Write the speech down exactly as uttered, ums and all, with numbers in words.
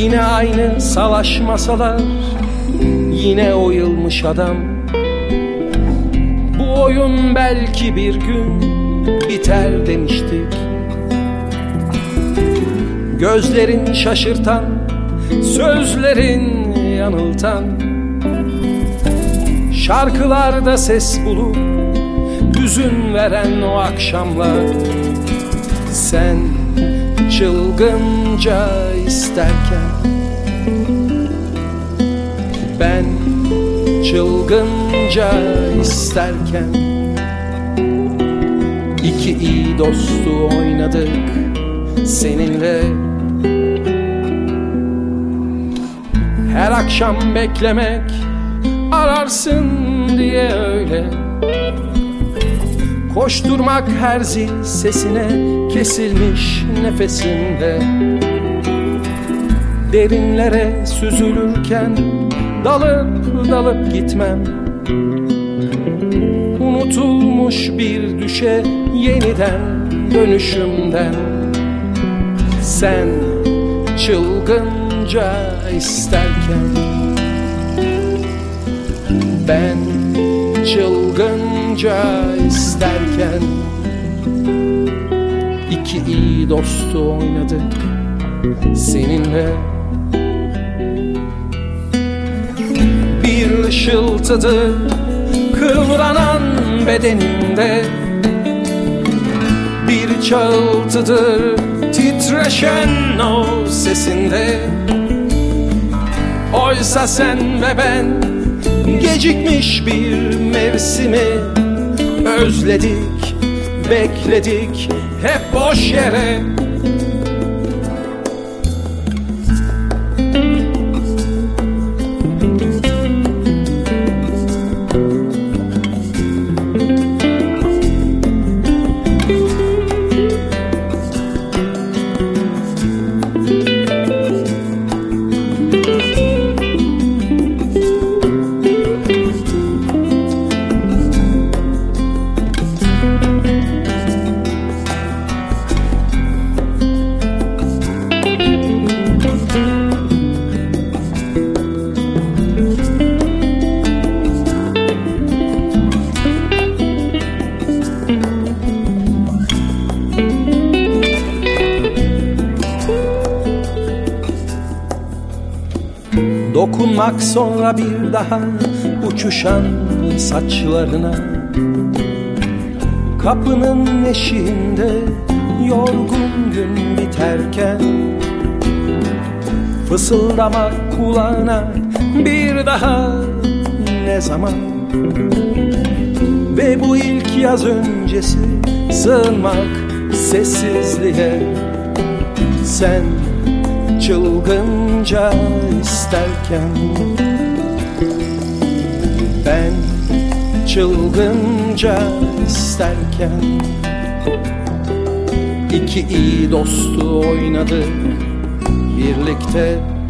Yine aynı salaş masalar, yine o yılmış adam. Bu oyun belki bir gün biter demiştik. Gözlerin şaşırtan, sözlerin yanıltan, şarkılarda ses bulup hüzün veren o akşamlar. Sen çılgınca isterken, ben çılgınca isterken, iki iyi dostu oynadık seninle. Her akşam beklemek, ararsın diye öyle. Koşturmak her zil sesine, kesilmiş nefesinde. Derinlere süzülürken dalıp dalıp gitmem. Unutulmuş bir düşe yeniden dönüşümden. Sen çılgınca isterken, ben çılgınca isterken, iki iyi dostu oynadık seninle. Bir ışıltıdır kıvranan bedeninde, bir çağıltıdır titreşen o sesinde. Oysa sen ve ben gecikmiş bir mevsimi özledik, bekledik hep boş yere. Dokunmak sonra bir daha uçuşan saçlarına, kapının eşiğinde yorgun gün biterken, fısıldamak kulağına bir daha ne zaman. Ve bu ilk yaz öncesi sığınmak sessizliğe. Sen çılgınca isterken, ben çılgınca isterken, iki iyi dostu oynadık birlikte.